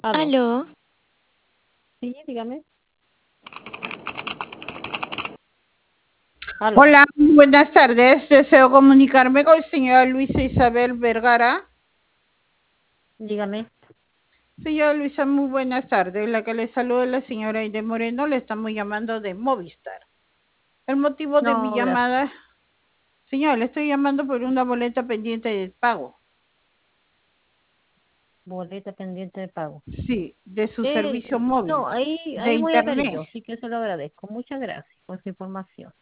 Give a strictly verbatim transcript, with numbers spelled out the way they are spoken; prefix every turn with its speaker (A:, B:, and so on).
A: Aló,
B: Aló,
A: sí, dígame. Aló,
C: Hola, buenas tardes. Deseo comunicarme con el señor Luisa Isabel Vergara.
A: dígame.
C: Señora Luisa, muy buenas tardes. La que le saluda es la señora Aide Moreno. Le estamos llamando de Movistar. El motivo de mi
A: No, gracias.
C: llamada, señor, le estoy llamando por una boleta pendiente de pago.
A: Boleta pendiente de pago.
C: Sí, de su
A: Eh,
C: servicio móvil,
A: no, ahí,
C: de
A: ahí voy a ver
C: internet.
A: yo, sí que se lo agradezco. Muchas gracias por su información.